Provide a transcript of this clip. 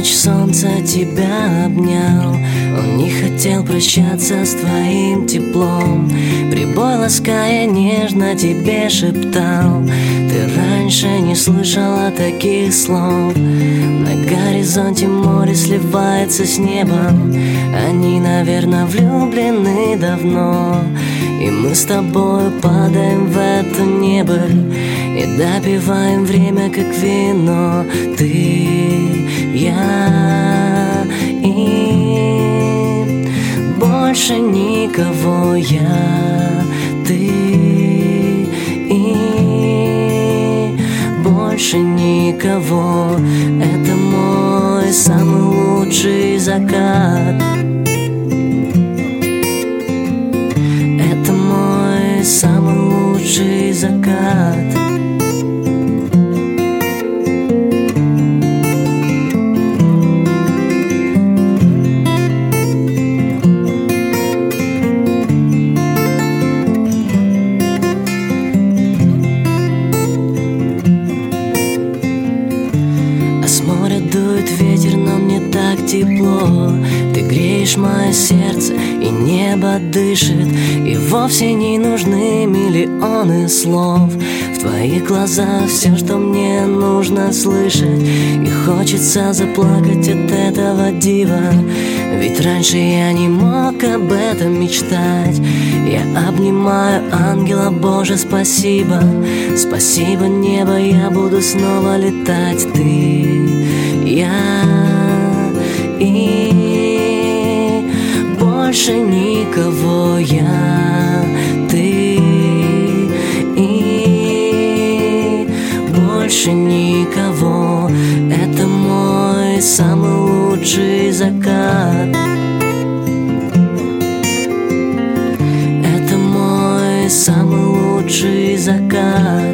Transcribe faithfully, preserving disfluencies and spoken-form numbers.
ночь солнце тебя обнял. Он не хотел прощаться с твоим теплом. Прибой, лаская, нежно тебе шептал. Ты раньше не слышала таких слов. На горизонте море сливается с небом. Они, наверное, влюблены давно. И мы с тобой падаем в эту небыль и допиваем время, как вино. Ты, я и больше никого. Я, ты и больше никого. Это мой самый лучший закат. Это мой самый лучший закат. А с моря дует ветер, но мне так тепло. Ты греешь мое сердце, и небо дышит. И вовсе не нужны миллионы слов. В твоих глазах все, что мне нужно слышать. И хочется заплакать от этого дива. Ведь раньше я не мог об этом мечтать. Я обнимаю ангела, Боже, спасибо. Спасибо, небо, я буду снова летать. Ты, я и больше никого. Я, ты и больше никого. Это мой самый лучший закат. Это мой самый лучший закат.